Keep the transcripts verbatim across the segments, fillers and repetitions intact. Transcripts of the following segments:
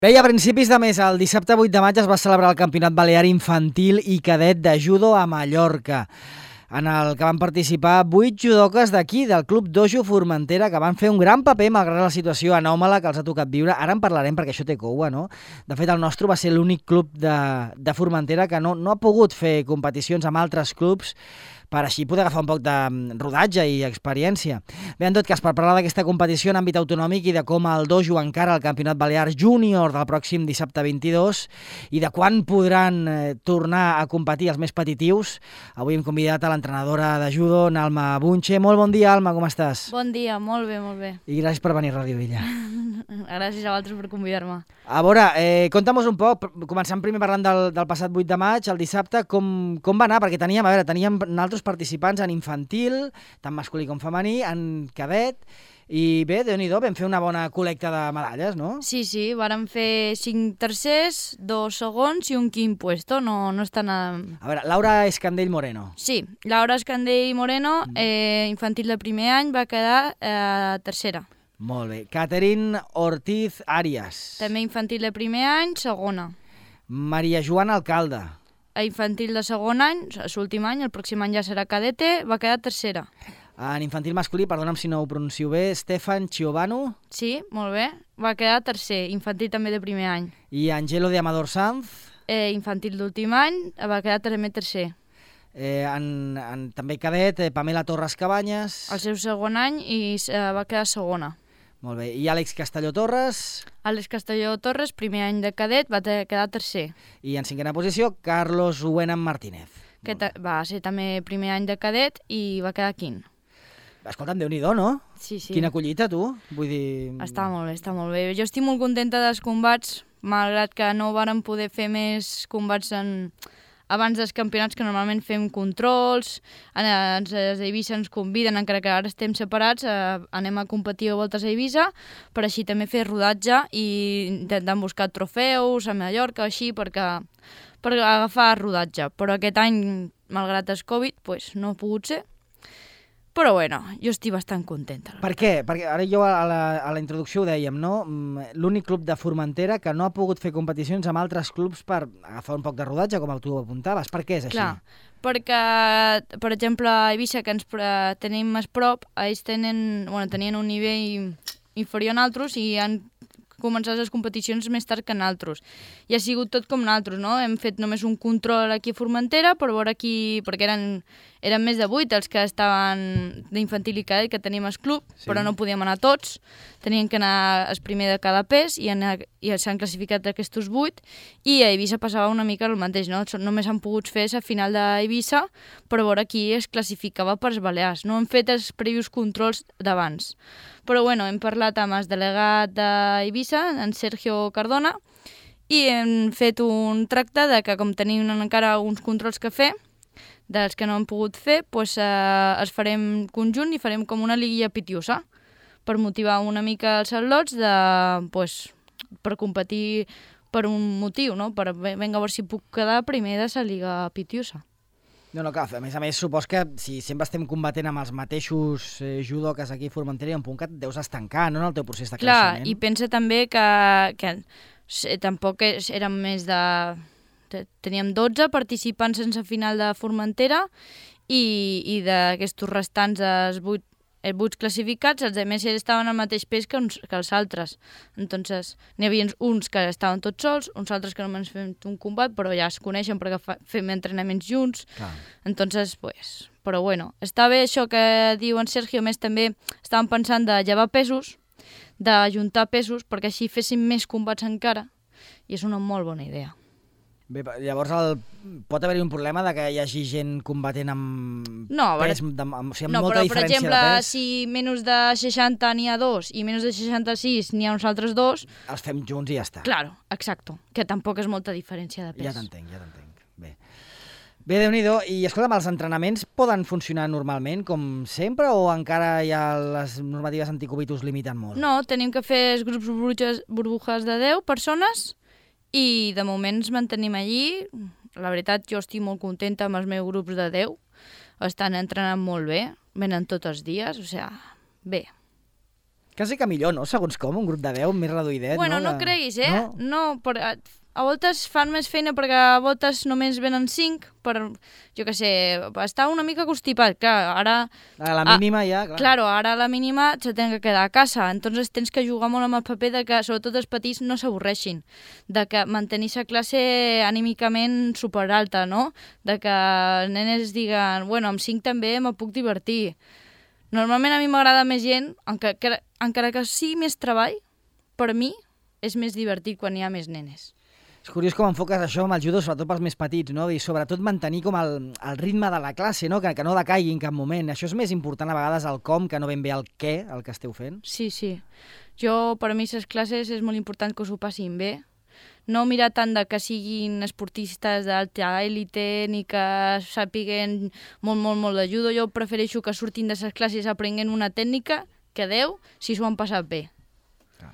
Bé, i a principis de mes, el dissabte vuit de maig, es va celebrar el Campionat Balear Infantil i Cadet de Judo a Mallorca, en el que van participar vuit judoques d'aquí, del Club Dojo Formentera, que van fer un gran paper malgrat la situació anòmala que els ha tocat viure. Ara en parlarem perquè això té coua, no? De fet, el nostre va ser l'únic club de, de Formentera que no, no ha pogut fer competicions amb altres clubs per així poder agafar un poc de rodatge i experiència. Bé, en tot cas, per parlar d'aquesta competició en àmbit autonòmic i de com el dojo encara el Campionat Balear Júnior del pròxim dissabte vint-i-dos i de quan podran eh, tornar a competir els més petitius, avui hem convidat a l'entrenadora de judo, Alma Bunche. Molt bon dia, Alma, com estàs? Bon dia, molt bé, molt bé. I gràcies per venir a Ràdio Villa. Gràcies a vosaltres per convidar-me. A veure, eh, conta'm-nos un poc, començant primer parlant del, del passat vuit de maig, el dissabte, com, com va anar? Perquè teníem, a veure, teníem altres participants en infantil, tant masculí com femení, en cadet, i bé, Déu-n'hi-do, vam fer una bona col·lecta de medalles, no? Sí, sí, vàrem fer cinc tercers, dos segons i un quint puesto, no, no està nada... A veure, Laura Escandell Moreno. Sí, Laura Escandell Moreno, eh, infantil de primer any, va quedar eh, tercera. Molt bé. Catherine Ortiz Arias. També infantil de primer any, segona. Maria Joana Alcalde. A infantil de segon any, l'últim any, el pròxim any ja serà cadete, va quedar tercera. En infantil masculí, perdona'm si no ho pronuncio bé, Stefan Chiovano. Sí, molt bé, va quedar tercer, infantil també de primer any. I Angelo de Amador Sanz. Eh, infantil d'últim any, va quedar també tercer. Eh, en, en, també cadet, eh, Pamela Torres Cabanyes. El seu segon any i eh, va quedar segona. Molt bé. I Àlex Castelló Torres. Àlex Castelló Torres, primer any de cadet, va quedar tercer. I en cinquena posició, Carlos Uenan Martínez. Que va ser també primer any de cadet i va quedar quint. Escolta'm, Déu-n'hi-do, no? Sí, sí. Quina collita, tu? Vull dir... Està molt bé, està molt bé. Jo estic molt contenta dels combats, malgrat que no vàrem poder fer més combats en... abans dels campionats, que normalment fem controls, ens, a Eivissa ens conviden, encara que ara estem separats, eh, anem a competir a voltes a Eivissa, per així també fer rodatge i intentant buscar trofeus a Mallorca, així, perquè, per agafar rodatge. Però aquest any, malgrat el Covid, pues, no ha pogut ser. Però bueno, jo estic bastant contenta. Per què? Perquè ara jo a la, a la introducció ho dèiem, no? L'únic club de Formentera que no ha pogut fer competicions amb altres clubs per agafar un poc de rodatge, com tu apuntaves. Per què és així? Clar, perquè, per exemple, a Eivissa, que ens tenim més prop, ells tenen, bueno, tenien un nivell inferior a nosaltres i han començat les competicions més tard que nosaltres. I ha sigut tot com nosaltres, no? Hem fet només un control aquí a Formentera per veure aquí, perquè eren, eren més de vuit els que estaven d'infantil i cadet, que teníem el club, sí. Però no podíem anar tots. Tenien que anar el primer de cada pes i, i s'han classificat aquests vuit i a Eivissa passava una mica el mateix, no? Només han pogut fer la final d'Eivissa per veure qui es classificava per els Balears. No hem fet els previus controls d'abans. Però bueno, hem parlat amb el delegat d'Eivissa, en Sergio Cardona, i hem fet un tracte de que, com tenim encara uns controls que fer, dels que no hem pogut fer, doncs, eh, els farem conjunt i farem com una liguilla pitiusa, per motivar una mica els atlots de, doncs, per competir per un motiu, no? Per venga, a veure si puc quedar primer de la liga pitiusa. No, no, clar, a més a més, supos que si sempre estem combatent amb els mateixos eh, judoques aquí a Formentera, hi ha un punt que et deus estancar, no?, en el teu procés de creixement. Clar, i pensa també que, que tampoc érem més de... Teníem dotze participants sense final de Formentera i, i d'aquests restants, els vuit els vuit classificats, els altres estaven al mateix pes que, uns, que els altres. Entonces, n'hi havia uns que estaven tots sols, uns altres que només fem un combat, però ja es coneixen perquè fa, fem entrenaments junts. Clar. Entonces, pues, però bueno, està bé això que diu en Sergio, més també estàvem pensant de llevar pesos, d'ajuntar pesos, perquè així féssim més combats encara, i és una molt bona idea. Bé, llavors el, pot haver-hi un problema de que hi hagi gent combatent amb no, pes, de, amb, o sigui, amb no, molta però, per exemple, de pes? Si menys de seixanta n'hi ha dos i menys de seixanta-sis n'hi ha uns altres dos... Els fem junts i ja està. Claro, exacto, que tampoc és molta diferència de pes. Ja t'entenc, ja t'entenc. Bé, Bé Déu-n'hi-do. I escolta'm, els entrenaments poden funcionar normalment, com sempre, o encara ja les normatives anticovid us limiten molt? No, tenim que fer els grups burbujas, burbujas de deu persones i de moment ens mantenim allí. La veritat, jo estic molt contenta amb els meus grups de deu. Estan entrenant molt bé, venen tots els dies, o sigui, bé. Quasi que millor, no? Segons com, un grup de deu més reduïdet, bueno, no? no De... creguis, eh? No? No, per, a, a voltes fan més feina perquè a voltes només venen cinc per, jo què sé, estar una mica constipat. Clar, ara... A la mínima ja, clar. Claro, ara a la mínima se tenen que quedar a casa. Entonces tens que jugar molt amb el paper de que, sobretot els petits, no s'avorreixin. De que mantenir la classe anímicament superalta, no? De que els nenes diguen, bueno, amb cinc també me puc divertir. Normalment a mi m'agrada més gent, encara, encara que sigui més treball, per mi és més divertit quan hi ha més nenes. És curiós com enfoques això amb el judo, sobretot pels més petits, no? I sobretot mantenir com el, el ritme de la classe, no? Que, que no decaigui en cap moment. Això és més important a vegades el com que no ben bé el què, el que esteu fent. Sí, sí. Jo, per a mi, les classes és molt important que s'ho passin bé. No mirar tant de que siguin esportistes d'alta èlite ni que sàpiguen molt, molt, molt de judo. Jo prefereixo que surtin de les classes aprenent una tècnica que deu si s'ho han passat bé. Clar.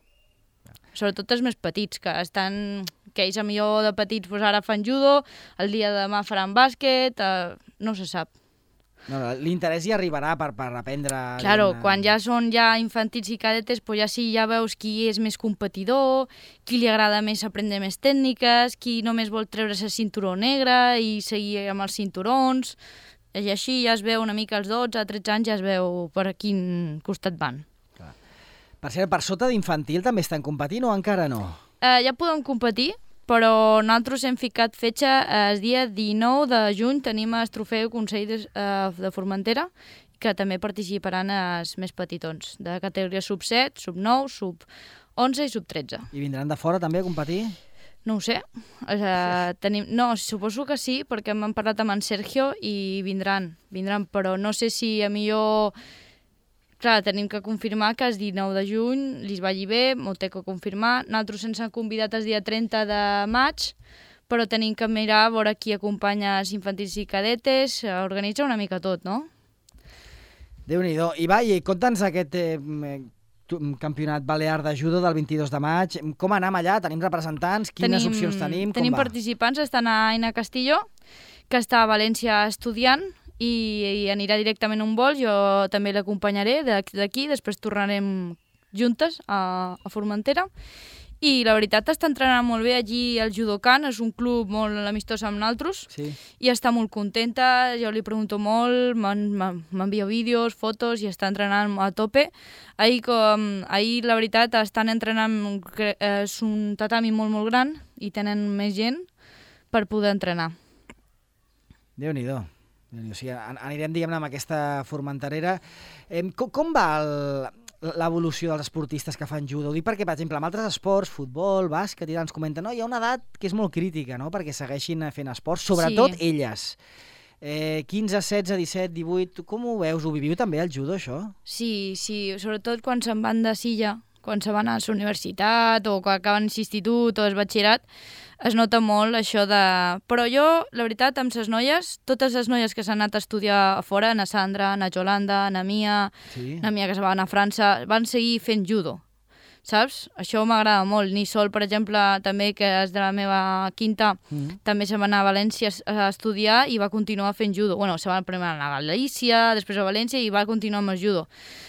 Sobretot els més petits, que estan... que ells a millor de petits pues, ara fan judo, el dia de demà faran bàsquet, eh, no se sap. No, no, l'interès hi arribarà per, per aprendre... Claro, una... quan ja són ja infantils i cadetes, pues ja sí, ja veus qui és més competidor, qui li agrada més aprendre més tècniques, qui només vol treure's el cinturó negre i seguir amb els cinturons, i així ja es veu una mica als dotze, tretze anys, ja es veu per a quin costat van. Clar. Per cert, per sota d'infantil també estan competint o encara no? Eh, ja podem competir, però nosaltres hem ficat fetge el dia dinou de juny, tenim el trofeu Consell de, uh, de Formentera, que també participaran els més petitons, de categoria sub set, sub nou, sub onze i sub tretze. I vindran de fora també a competir? No ho sé. Uh, tenim... No, suposo que sí, perquè m'han parlat amb en Sergio i vindran, vindran, però no sé si a millor... Clar, tenim que confirmar que el dinou de juny li vagi bé, m'ho té que confirmar. Nosaltres ens han convidat el dia trenta de maig, però tenim que mirar a veure qui acompanya els infantils i cadetes, organitza una mica tot, no? Déu-n'hi-do. I va, i conta'ns aquest eh, campionat balear de judo del vint-i-dos de maig. Com anem allà? Tenim representants? Quines tenim, opcions tenim? Tenim Com va? participants, estan a Aina Castillo, que està a València estudiant, i, i anirà directament a un vol, jo també l'acompanyaré d'aquí, després tornarem juntes a, a Formentera, i la veritat està entrenant molt bé allí al Judokan, és un club molt amistós amb nosaltres, sí. I està molt contenta, jo li pregunto molt, m'envia vídeos, fotos, i està entrenant a tope. Ahir, com, ahir la veritat, estan entrenant, és un tatami molt, molt gran, i tenen més gent per poder entrenar. Déu-n'hi-do. O sigui, anirem, diguem-ne, amb aquesta formenterera. Eh, com, com va l'evolució dels esportistes que fan judo? Ho dic perquè, per exemple, amb altres esports, futbol, bàsquet, i ens comenten, no, hi ha una edat que és molt crítica, no?, perquè segueixin fent esports, sobretot sí. elles. Eh, quinze, setze, disset, divuit, com ho veus? Ho viviu també, el judo, això? Sí, sí, sobretot quan se'n van de Silla, quan se van a la universitat o quan acaben l'institut o el batxillerat, es nota molt això de... Però jo, la veritat, amb les noies, totes les noies que s'han anat a estudiar a fora, na Sandra, na Jolanda, na Mia, sí. na Mia que se va anar a França, van seguir fent judo, saps? Això m'agrada molt. Nisol, per exemple, també, que és de la meva quinta, mm. també se va anar a València a estudiar i va continuar fent judo. Bueno, se va primer anar a Galícia, després a València i va continuar amb el judo.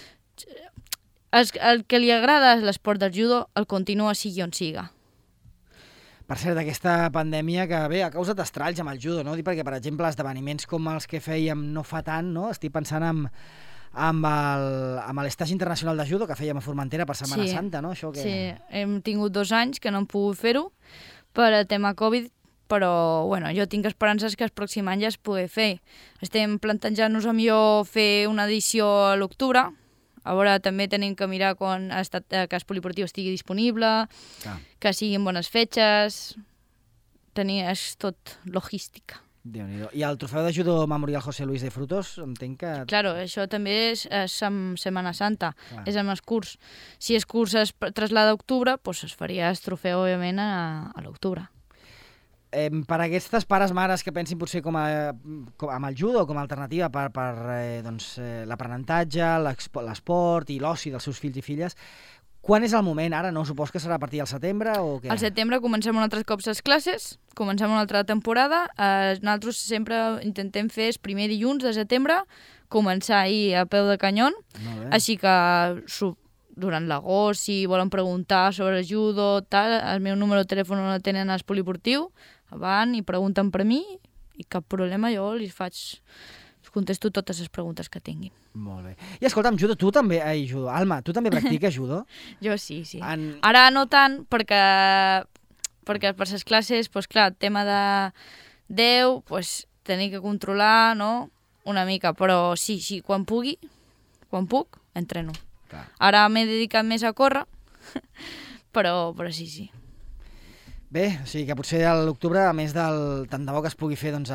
El, el que li agrada l'esport del judo el continua sigui on siga. Per cert, d'aquesta pandèmia que, bé, ha causat estralls amb el judo, no? Perquè, per exemple, esdeveniments com els que fèiem no fa tant, no? Estic pensant en, amb l'Estatge Internacional de Judo que fèiem a Formentera per Setmana sí. Santa, no? Això que... Sí, hem tingut dos anys que no hem pogut fer-ho per al tema Covid, però, bueno, jo tinc esperances que el pròxim any ja es pugui fer. Estem plantejant-nos a millor fer una edició a l'octubre. A veure, també tenim que mirar quan ha estat, que el poliportiu estigui disponible, ah. que siguin bones fetges, tenir, és tot logística. Déu-n'hi-do. I el trofeu de judo Memorial José Luis de Frutos, entenc que... Claro, això també és, és amb Setmana Santa, ah. és amb els curs. Si el curs es traslada a octubre, doncs es faria el trofeu, òbviament, a, a l'octubre. Eh, per a aquestes pares, mares que pensin potser com, a, com amb el judo com a alternativa per, per eh, doncs, eh, l'aprenentatge, l'esport i l'oci dels seus fills i filles, quan és el moment? Ara no? Supos que serà a partir del setembre o què? Al setembre comencem un altre cop les classes, comencem una altra temporada. Eh, nosaltres sempre intentem fer el primer dilluns de setembre, començar ahir a peu de canyón, així que durant l'agost, si volen preguntar sobre judo, tal, el meu número de telèfon el tenen al poliportiu, van i pregunten per mi i cap problema, jo li faig, contesto totes les preguntes que tinguin. Molt bé. I escolta'm, judo, tu també, ai, judo, Alma, tu també practiques judo? Jo sí, sí. En... Ara no tant, perquè, perquè per les classes, doncs clar, el tema de deu, doncs tenir que controlar, no?, una mica, però sí, sí, quan pugui, quan puc, entreno. Clar. Ara m'he dedicat més a córrer, però, però sí, sí. Bé, o sigui que potser a l'octubre, a més del tant de bo que es pugui fer doncs,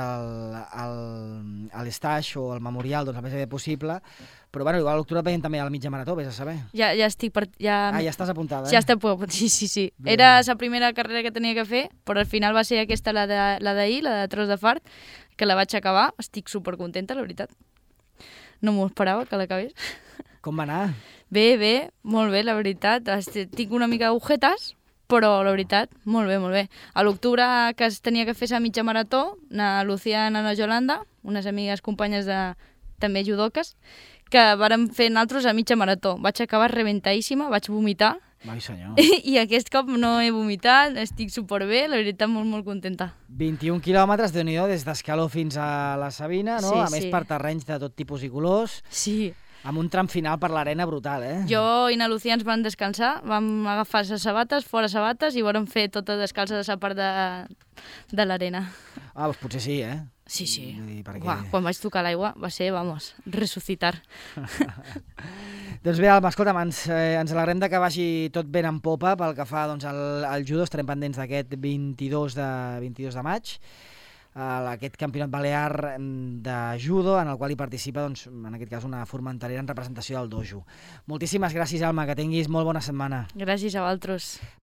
l'estage o el memorial doncs, el més aviat possible, però bueno, igual a l'octubre veiem també el mitja marató, vés a saber. Ja, ja estic... Per, ja... Ah, ja estàs apuntada, eh? Ja estic, sí, sí, sí. Bé. Era la primera carrera que tenia que fer, però al final va ser aquesta, la d'ahir, la, de, la de Tros de Fart, que la vaig acabar. Estic supercontenta, la veritat. No m'ho esperava que l'acabés. Com va anar? Bé, bé, molt bé, la veritat. Tinc una mica d'agujetes, però la veritat, molt bé, molt bé. A l'octubre que es tenia que fer la mitja marató, na Lucía i na Yolanda, unes amigues companyes de també judoques, que vàrem fer nosaltres a mitja marató. Vaig acabar rebentadíssima, vaig vomitar. Ai, senyor. I aquest cop no he vomitat, estic superbé, la veritat, molt, molt contenta. vint-i-un quilòmetres, Déu-n'hi-do, des d'Escaló fins a la Sabina, no? Sí, a més sí. per terrenys de tot tipus i colors, Sí. amb un tram final per l'arena brutal, eh? Jo i na Lucía ens vam descansar, vam agafar les sabates, fora sabates, i vam fer totes descalces a la part de, de l'arena. Ah, doncs potser sí, eh? Sí, sí. Vull dir, perquè... Uah, quan vaig tocar l'aigua va ser, vamos, resucitar. Doncs bé, Alma, escolta'm, ens, eh, ens alegrem de que vagi tot ben en popa pel que fa doncs, al, al judo. Estarem pendents d'aquest vint-i-dos de maig, uh, aquest campionat balear de judo, en el qual hi participa, doncs, en aquest cas, una formenterera en representació del dojo. Moltíssimes gràcies, Alma, que tinguis molt bona setmana. Gràcies a vosaltres.